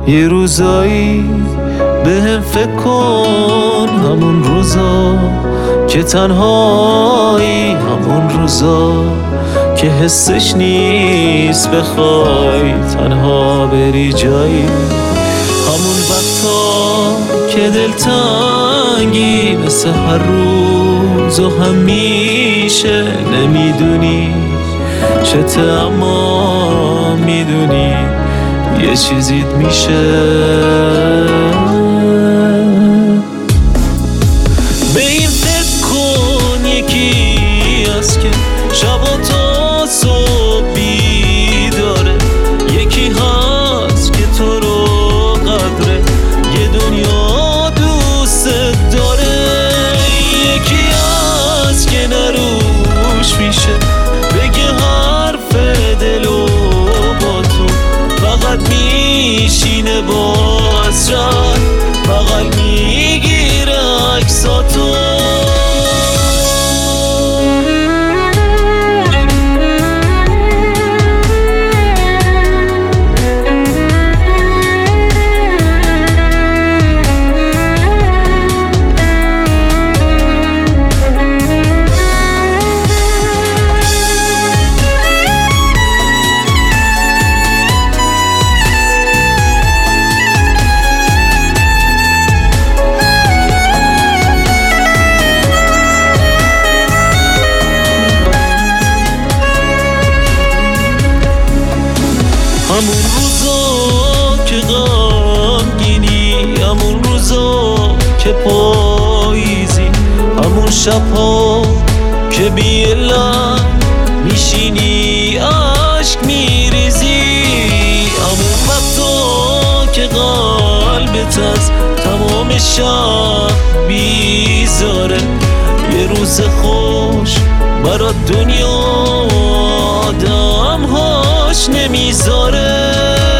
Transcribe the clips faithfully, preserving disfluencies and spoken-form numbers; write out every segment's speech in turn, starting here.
یه روزایی به هم فکر کن، همون روزا که تنهایی، همون روزا که حسش نیست بخوای تنها بری جایی، همون وقتا که دلتنگی مثل هر روز و همیشه نمیدونی چته، اما میدونی یه چیزیت میشه. به این فکر کن یکی هست که شب و تا صبح بیداره، یکی هست که تو رو قدره یه دنیا دوست داره، یکی هست که نروش میشه بگه حرف دلو با تو، فقط میشینه با حسرت بغل میگیره عکساتو. همون روزا که غمگینی، همون روزا که پاییزی، همون شبها که بی علت میشینی عشق میریزی، همون وقتا که قلبت از تمام شب بیزاره، یه روز خوش برات دنیا آدمهاش نمیذاره.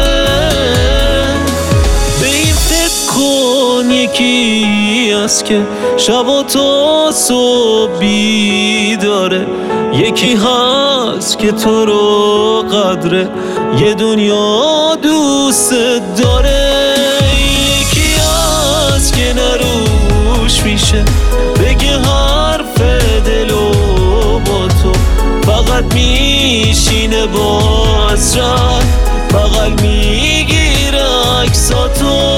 به این فکر کن یکی هست که شب و تا صبح بیداره، یکی هست که تو رو قدره یه دنیا دوست داره، یکی هست که نروش میشه بگه حرف دلو با تو، فقط میشینه با حسرت بغل میگیره عکساتو.